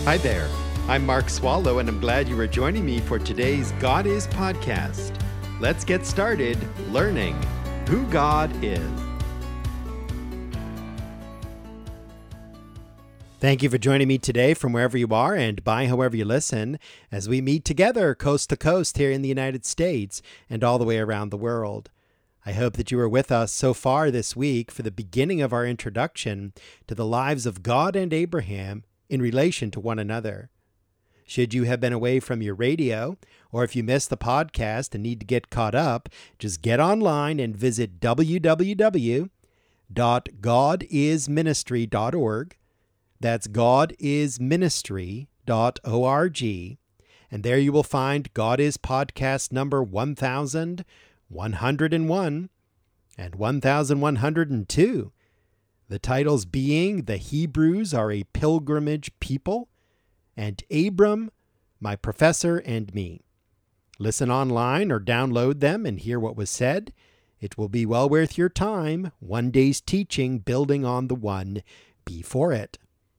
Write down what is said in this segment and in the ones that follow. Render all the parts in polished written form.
Hi there. I'm Mark Swallow, and I'm glad you are joining me for today's God Is podcast. Let's get started learning who God is. Thank you for joining me today from wherever you are and by however you listen as we meet together coast to coast here in the United States and all the way around the world. I hope that you are with us so far this week for the beginning of our introduction to the lives of God and Abraham in relation to one another. Should you have been away from your radio, or if you missed the podcast and need to get caught up, just get online and visit www.godisministry.org. That's godisministry.org. And there you will find God Is podcast number 1101 and 1102. The titles being The Hebrews Are a Pilgrimage People and Abram, My Professor and Me. Listen online or download them and hear what was said. It will be well worth your time, one day's teaching building on the one before it.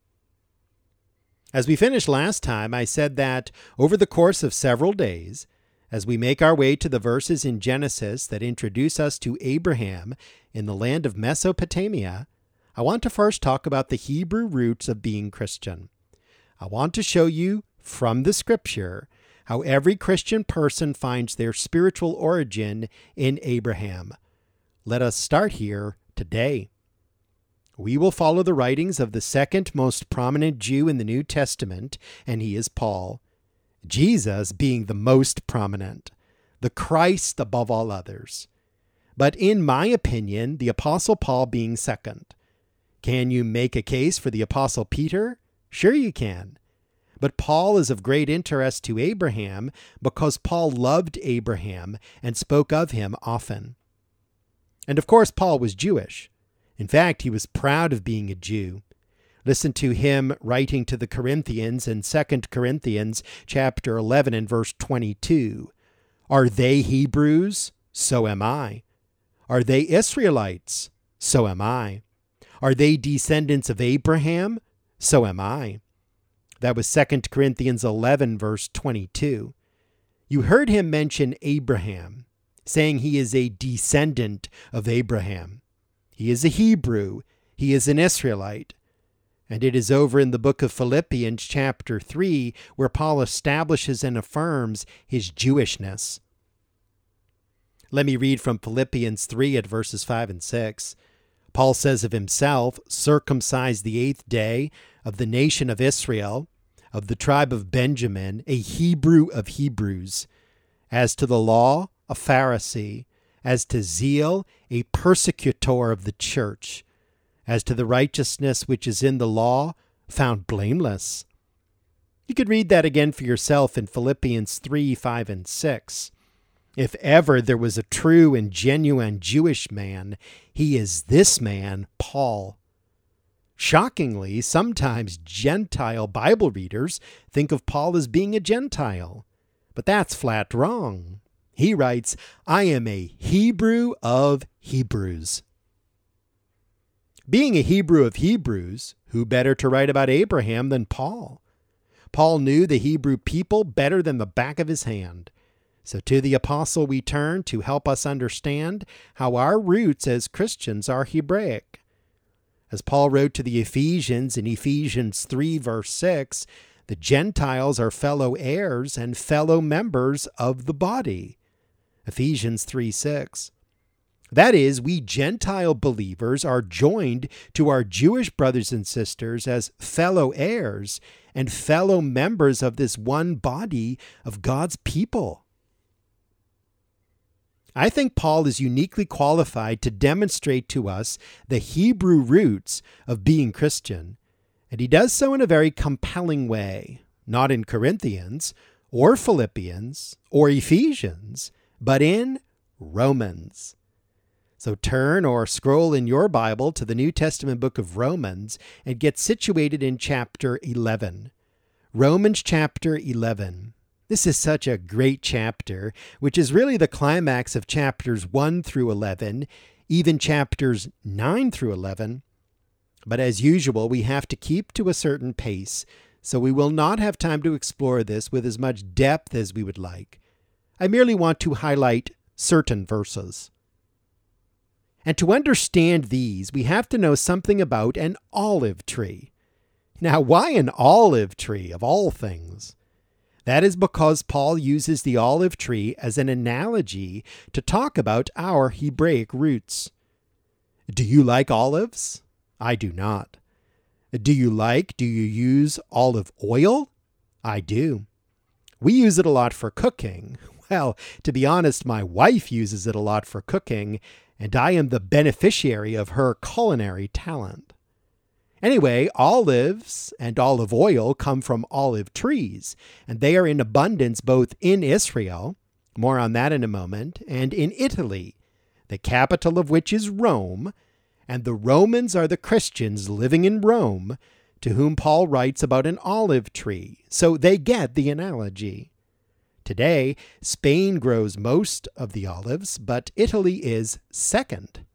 As we finished last time, I said that over the course of several days, as we make our way to the verses in Genesis that introduce us to Abraham in the land of Mesopotamia, I want to first talk about the Hebrew roots of being Christian. I want to show you from the Scripture how every Christian person finds their spiritual origin in Abraham. Let us start here today. We will follow the writings of the second most prominent Jew in the New Testament, and he is Paul. Jesus being the most prominent, the Christ above all others. But in my opinion, the Apostle Paul being second. Can you make a case for the Apostle Peter? Sure you can. But Paul is of great interest to Abraham because Paul loved Abraham and spoke of him often. And of course, Paul was Jewish. In fact, he was proud of being a Jew. Listen to him writing to the Corinthians in 2 Corinthians chapter 11 and verse 22. Are they Hebrews? So am I. Are they Israelites? So am I. Are they descendants of Abraham? So am I. That was 2 Corinthians 11 verse 22. You heard him mention Abraham, saying he is a descendant of Abraham. He is a Hebrew. He is an Israelite. And it is over in the book of Philippians chapter 3 where Paul establishes and affirms his Jewishness. Let me read from Philippians 3 at verses 5 and 6. Paul says of himself, circumcised the 8th day of the nation of Israel, of the tribe of Benjamin, a Hebrew of Hebrews. As to the law, a Pharisee. As to zeal, a persecutor of the church. As to the righteousness which is in the law, found blameless. You could read that again for yourself in Philippians 3, 5, and 6. If ever there was a true and genuine Jewish man, he is this man, Paul. Shockingly, sometimes Gentile Bible readers think of Paul as being a Gentile, but that's flat wrong. He writes, I am a Hebrew of Hebrews. Being a Hebrew of Hebrews, who better to write about Abraham than Paul? Paul knew the Hebrew people better than the back of his hand. So to the apostle we turn to help us understand how our roots as Christians are Hebraic. As Paul wrote to the Ephesians in Ephesians 3 verse 6, the Gentiles are fellow heirs and fellow members of the body. Ephesians 3:6. That is, we Gentile believers are joined to our Jewish brothers and sisters as fellow heirs and fellow members of this one body of God's people. I think Paul is uniquely qualified to demonstrate to us the Hebrew roots of being Christian, and he does so in a very compelling way, not in Corinthians or Philippians or Ephesians, but in Romans. So turn or scroll in your Bible to the New Testament book of Romans and get situated in chapter 11. Romans chapter 11. This is such a great chapter, which is really the climax of chapters 1 through 11, even chapters 9 through 11. But as usual, we have to keep to a certain pace, so we will not have time to explore this with as much depth as we would like. I merely want to highlight certain verses. And to understand these, we have to know something about an olive tree. Now, why an olive tree of all things? That is because Paul uses the olive tree as an analogy to talk about our Hebraic roots. Do you like olives? I do not. Do you use olive oil? I do. We use it a lot for cooking. Well, to be honest, my wife uses it a lot for cooking, and I am the beneficiary of her culinary talent. Anyway, olives and olive oil come from olive trees, and they are in abundance both in Israel, more on that in a moment, and in Italy, the capital of which is Rome, and the Romans are the Christians living in Rome, to whom Paul writes about an olive tree, so they get the analogy. Today, Spain grows most of the olives, but Italy is second.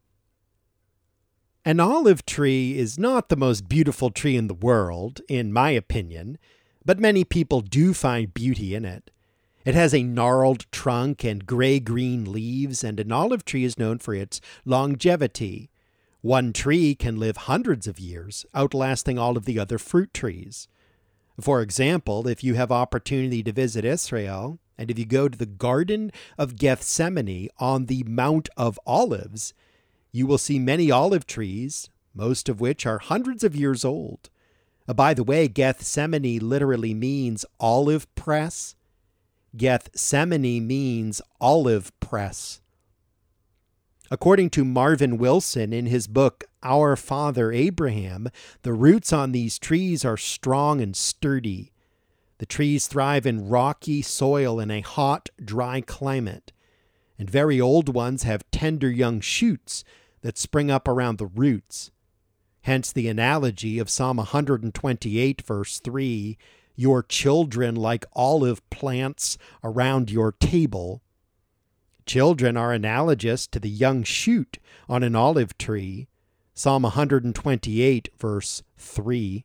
An olive tree is not the most beautiful tree in the world, in my opinion, but many people do find beauty in it. It has a gnarled trunk and gray-green leaves, and an olive tree is known for its longevity. One tree can live hundreds of years, outlasting all of the other fruit trees. For example, if you have opportunity to visit Israel, and if you go to the Garden of Gethsemane on the Mount of Olives, you will see many olive trees, most of which are hundreds of years old. By the way, Gethsemane literally means olive press. Gethsemane means olive press. According to Marvin Wilson in his book, Our Father Abraham, the roots on these trees are strong and sturdy. The trees thrive in rocky soil in a hot, dry climate, and very old ones have tender young shoots that spring up around the roots. Hence the analogy of Psalm 128, verse 3, your children like olive plants around your table. Children are analogous to the young shoot on an olive tree. Psalm 128, verse 3.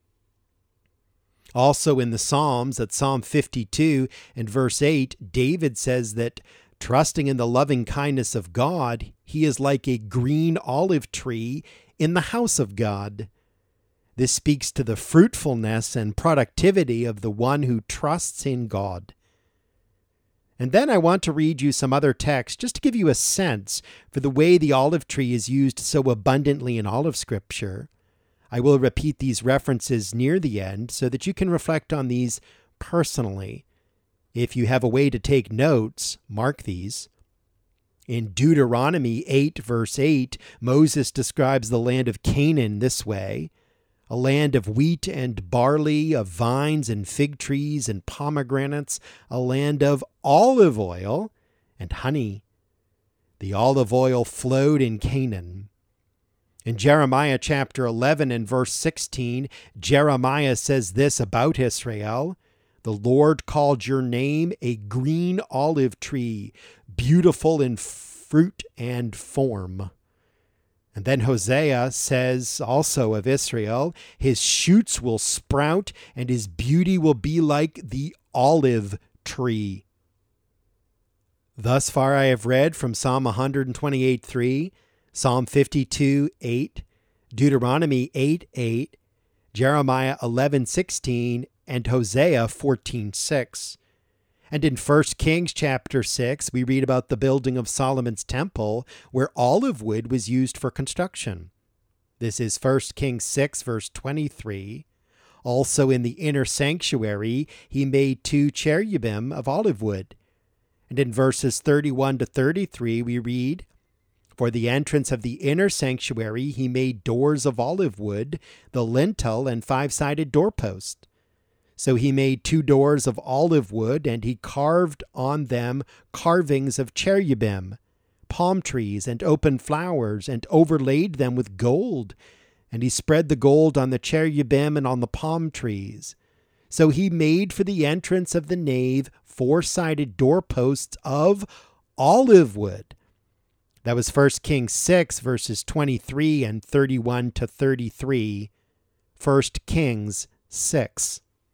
Also in the Psalms, at Psalm 52 and verse 8, David says that trusting in the loving kindness of God, he is like a green olive tree in the house of God. This speaks to the fruitfulness and productivity of the one who trusts in God. And then I want to read you some other texts just to give you a sense for the way the olive tree is used so abundantly in all of Scripture. I will repeat these references near the end so that you can reflect on these personally. If you have a way to take notes, mark these. In Deuteronomy 8, verse 8, Moses describes the land of Canaan this way: a land of wheat and barley, of vines and fig trees and pomegranates, a land of olive oil and honey. The olive oil flowed in Canaan. In Jeremiah chapter 11 and verse 16, Jeremiah says this about Israel: the Lord called your name a green olive tree, beautiful in fruit and form. And then Hosea says also of Israel, his shoots will sprout and his beauty will be like the olive tree. Thus far I have read from Psalm 128:3, Psalm 52:8, Deuteronomy 8:8, Jeremiah 11:16, and Hosea 14:6. And in 1 Kings chapter 6, we read about the building of Solomon's temple, where olive wood was used for construction. This is 1 Kings 6, verse 23. Also in the inner sanctuary, he made 2 cherubim of olive wood. And in verses 31 to 33, we read, for the entrance of the inner sanctuary, he made doors of olive wood, the lintel and 5-sided doorpost. So he made 2 doors of olive wood, and he carved on them carvings of cherubim, palm trees, and open flowers, and overlaid them with gold. And he spread the gold on the cherubim and on the palm trees. So he made for the entrance of the nave 4-sided doorposts of olive wood. That was 1 Kings 6, verses 23 and 31 to 33. 1 Kings 6.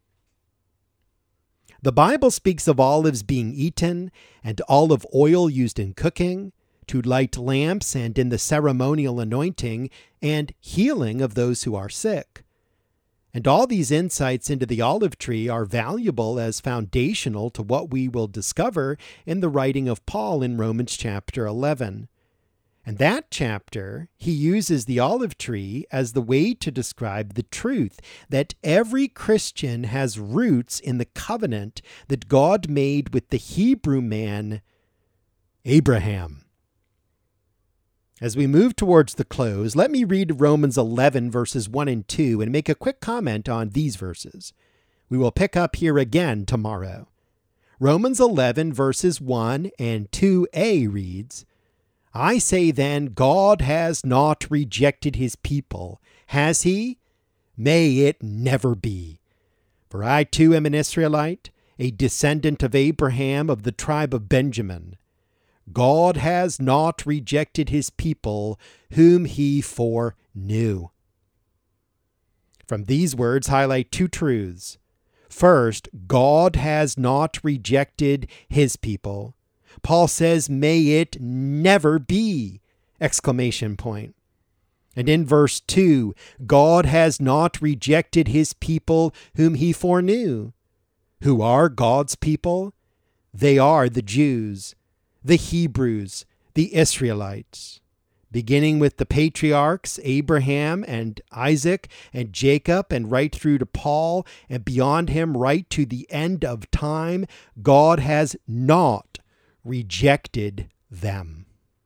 The Bible speaks of olives being eaten and olive oil used in cooking, to light lamps and in the ceremonial anointing and healing of those who are sick. And all these insights into the olive tree are valuable as foundational to what we will discover in the writing of Paul in Romans chapter 11. And that chapter, he uses the olive tree as the way to describe the truth that every Christian has roots in the covenant that God made with the Hebrew man, Abraham. As we move towards the close, let me read Romans 11 verses 1 and 2 and make a quick comment on these verses. We will pick up here again tomorrow. Romans 11 verses 1 and 2a reads, I say then, God has not rejected his people, has he? May it never be. For I too am an Israelite, a descendant of Abraham of the tribe of Benjamin. God has not rejected his people, whom he foreknew. From these words highlight two truths. First, God has not rejected his people. Paul says, may it never be! Exclamation point. And in verse 2, God has not rejected his people whom he foreknew. Who are God's people? They are the Jews, the Hebrews, the Israelites. Beginning with the patriarchs, Abraham and Isaac and Jacob, and right through to Paul, and beyond him right to the end of time, God has not rejected them.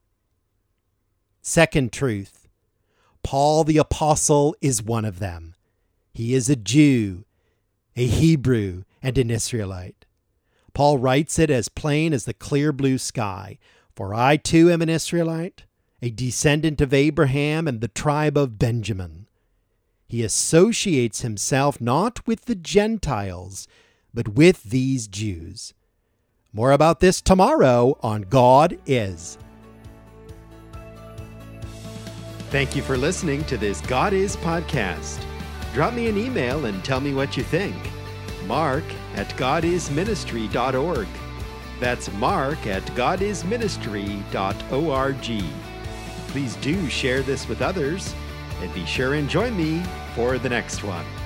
Second truth, Paul the Apostle is one of them. He is a Jew, a Hebrew, and an Israelite. Paul writes it as plain as the clear blue sky. For I too am an Israelite, a descendant of Abraham and the tribe of Benjamin. He associates himself not with the Gentiles, but with these Jews. More about this tomorrow on God Is. Thank you for listening to this God Is podcast. Drop me an email and tell me what you think. mark@godisministry.org. That's mark@godisministry.org. Please do share this with others, and be sure and join me for the next one.